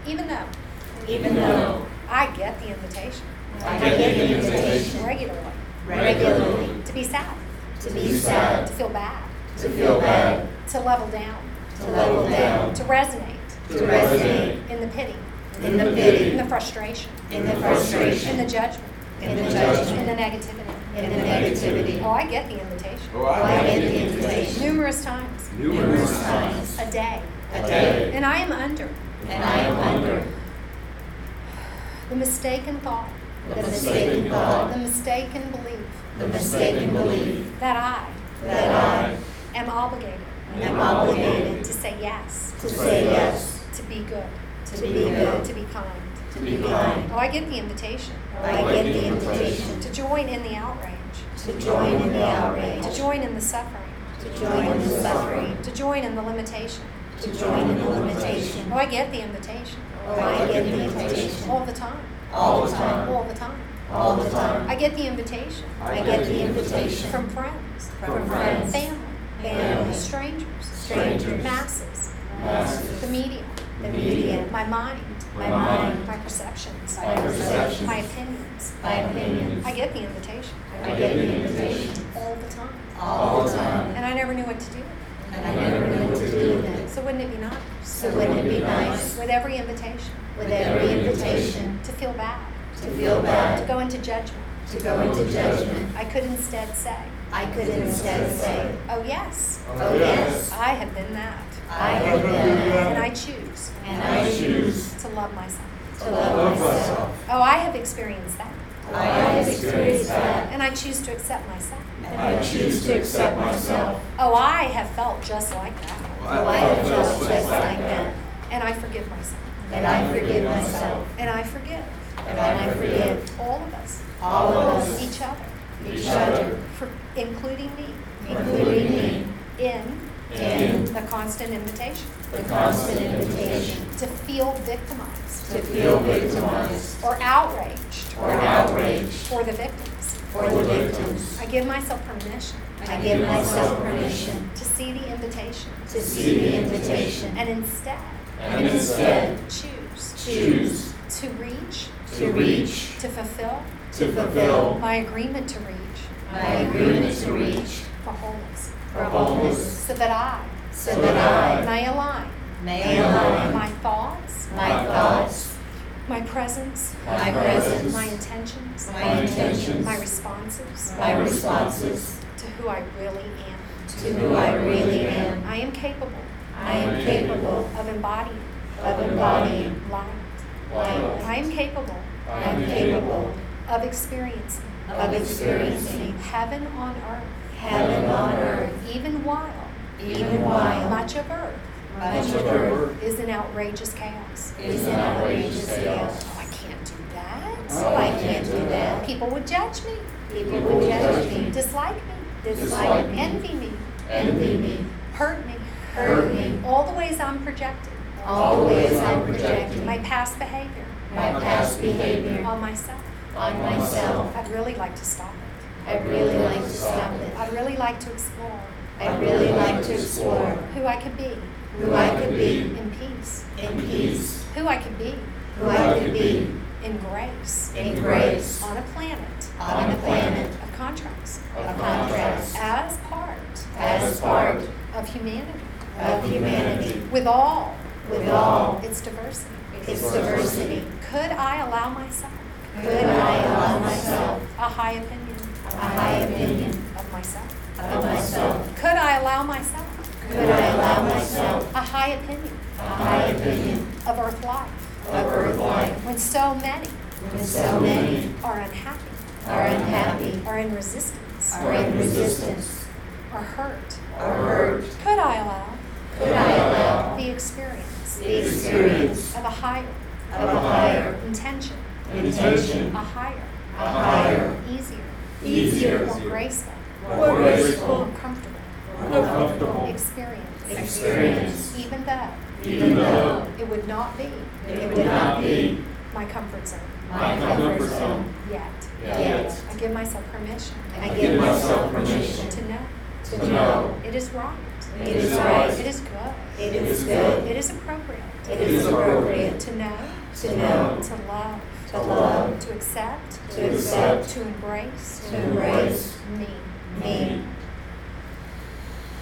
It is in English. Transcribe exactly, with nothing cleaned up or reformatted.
Even though even though I get the invitation I get the invitation regularly regularly to be sad, to be sad, to feel bad, to feel bad, to level down, to level down, to resonate to resonate in the pity, in the in pity, the frustration, in the in frustration, the judgment, in the in the judgment, negativity. in the negativity. Oh, I get the invitation Oh, I get the invitation numerous times numerous times a day, a day, and I am under and I am under the mistaken thought, the mistaken thought, the mistaken belief the mistaken belief that I that I am obligated am obligated to say yes, to say yes, to be good, to be good, to be kind. to be kind. Oh, I get the invitation I get the invitation to join in the outrage, to join in the outrage, to join in the suffering, to join in the suffering, to join in the limitation. to join in the limitation. Oh, I get the invitation Oh, I get the invitation all the time, all the time, all the time. all the time. I get the invitation I get the invitation from friends, from friends, family, family, strangers, strangers, masses, masses, the media, the media, my mind, my mind, my perceptions, my perceptions, my opinions. my opinions. I get the invitation I get the invitation all the time, all the time, and I never knew what to do with and I never knew what to do with it. it. So wouldn't it be nice, So wouldn't it be nice, with every invitation, with every invitation, to feel bad, to feel to bad, go into judgment? to go into judgment? I could instead say, I could instead say, oh yes, oh yes, I have been that, I have been and that, I choose and I choose to love myself. to love myself. Oh, I have experienced that, I have experienced that, and I choose to accept myself. and I choose to accept myself. Oh, I have felt just like that, Oh, I have felt just like that, and I forgive myself, and I forgive myself, and I forgive and I forgive all of us, all of us, each other, each other, for, including me, including me, in in the constant invitation the constant invitation to feel victimized to feel victimized or outraged or outraged for the victims. for the victims. I give myself permission I give myself permission to see the invitation to see the invitation and instead and instead choose choose to reach, to reach, to fulfill to fulfill my agreement to reach my agreement to reach for wholeness, for wholeness, so that I so that I may align may align my thoughts, my thoughts, my presence, my presence, my intentions, my intentions, my responses my responses to who I really am. to who I really am. I am capable I am capable of embodying of embodying light. light. I am capable I am capable of experiencing of experiencing heaven on earth, heaven on earth, even while even while much of earth much of earth is in outrageous chaos. is in outrageous chaos. Oh, I can't do that. Oh, I can't do that. People would judge me, People will judge me, dislike me, dislike me, envy me, envy me, hurt me, hurt me, all the ways I'm projecting, all the ways I'm projecting my past behavior my past behavior on myself. on myself. I'd really like to stop it. I'd really like to stop it. I'd really like to explore I'd really like to explore who I could be who I could be in peace, in peace, who I could be who I could be in grace, in grace, on a planet on a planet of contrasts, of contrast, as part as part of humanity, of humanity, with all with all its diversity. its diversity. Could I allow myself Could I allow myself a high opinion a high opinion of myself? of myself? Could I allow myself Could I allow myself a high opinion a high opinion of earth life of earth life when so many when so many are unhappy, are unhappy, are in resistance, are in resistance, are hurt? are hurt? Could I allow Could I allow the experience the experience of a higher of a higher intention, intention, a higher, a higher, easier, easier, more graceful, more graceful, more comfortable More comfortable experience, experience, even though even though it would not be it would not be my comfort zone my comfort zone yet. yet. I give myself permission I give myself permission to know to know it is right, it is right, it is good, it is good, it is appropriate, it it is appropriate to know, to know, to love, to love, to accept, to accept, to embrace, to embrace me. me.